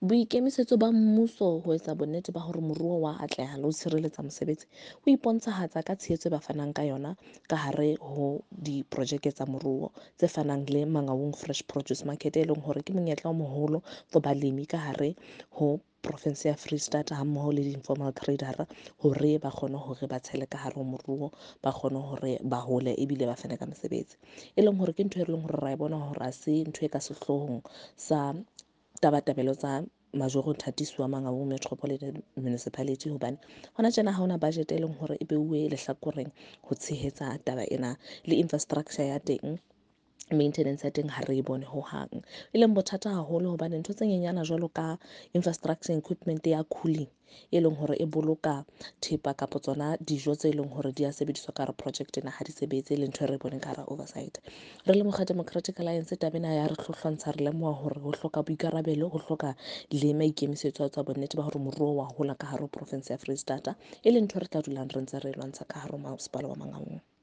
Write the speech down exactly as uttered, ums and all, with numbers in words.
Boikemisetso ba mmuso ho etsa bonnete ba hore moruo wa atleha le ho tshireletsa mosebetsi o ipontshahatsa ka tshehetso ba fanang ka yona ka hare ho diprojeke tsa moruo tse fanang le Mangaung Fresh Produce Market, e leng hore ke monyetla o moholo for balemi ka hare ho province ya Freistata hammoho le di-informal trader hore ba kgone hore ba tshele ka hare ho moruo, ba kgone hore ba hole ebile ba fane ka mesebetsi, e leng hore ke ntho e leng hore ra e bona hore ha se ntho e ka sehloohong sa tabatabelo tsa majoro Mthatiso wa Mangaung Metropolitan Municipality, hobane hona tjena ha hona budget e leng hore e beuwe lehlakoreng ho tshehetsa taba ena le infrastructure ya teng. Maintenance ya teng ha re e bone ho hang, e leng bothata haholo hobane ntho tse nyenyana jwalo ka infrastructure equipment ya cooling e leng hore e boloka thepa kapa tsona dijo tse leng hore di a sebediswa ka hara project ena ha di sebetse, le ntho e re boneng ka hara oversight. Re le Mokga Democratic Alliance tabena ya re hlohlontsha re lemoha hore ho hloka boikarabelo, ho hloka le maikemisetso a tsa bonnete ba hore moruo wa hola ka hare ho province ya Freistata, e leng ntho re tla dulang re ntse re lwantsha ka hare ho masepala wa Mangaung.